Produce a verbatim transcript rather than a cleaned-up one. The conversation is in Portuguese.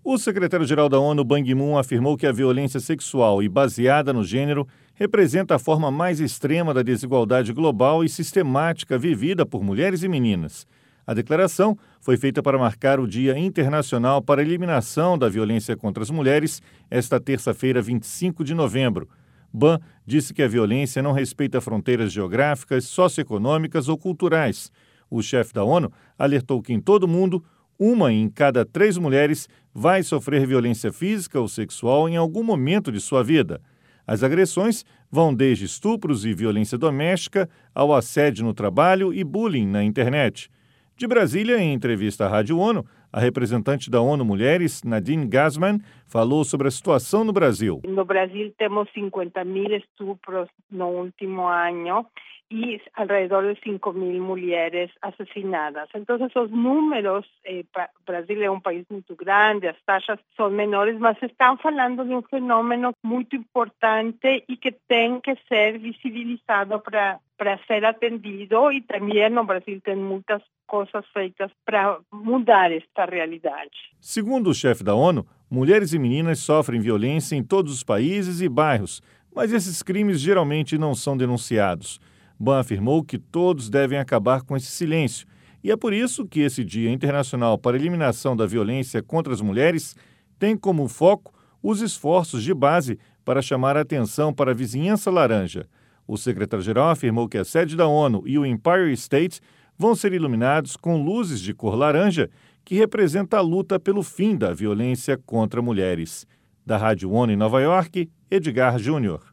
O secretário-geral da ONU, Ban Ki-moon, afirmou que a violência sexual e baseada no gênero representa a forma mais extrema da desigualdade global e sistemática vivida por mulheres e meninas. A declaração foi feita para marcar o Dia Internacional para a Eliminação da Violência contra as Mulheres, esta terça-feira, vinte e cinco de novembro. Ban disse que a violência não respeita fronteiras geográficas, socioeconômicas ou culturais. O chefe da ONU alertou que em todo o mundo, uma em cada três mulheres vai sofrer violência física ou sexual em algum momento de sua vida. As agressões vão desde estupros e violência doméstica ao assédio no trabalho e bullying na internet. De Brasília, em entrevista à Rádio ONU, a representante da ONU Mulheres, Nadine Gassman, falou sobre a situação no Brasil. No Brasil temos cinquenta mil estupros no último ano e alrededor de cinco mil mulheres assassinadas. Então, os números, eh, Brasil é um país muito grande, as taxas são menores, mas estão falando de um fenômeno muito importante e que tem que ser visibilizado para para ser atendido, e também no Brasil tem muitas coisas feitas para mudar esta realidade. Segundo o chefe da ONU, mulheres e meninas sofrem violência em todos os países e bairros, mas esses crimes geralmente não são denunciados. Ban afirmou que todos devem acabar com esse silêncio, e é por isso que esse Dia Internacional para a Eliminação da Violência contra as Mulheres tem como foco os esforços de base para chamar a atenção para a vizinhança laranja. O secretário-geral afirmou que a sede da ONU e o Empire State vão ser iluminados com luzes de cor laranja, que representa a luta pelo fim da violência contra mulheres. Da Rádio ONU em Nova York, Edgar Júnior.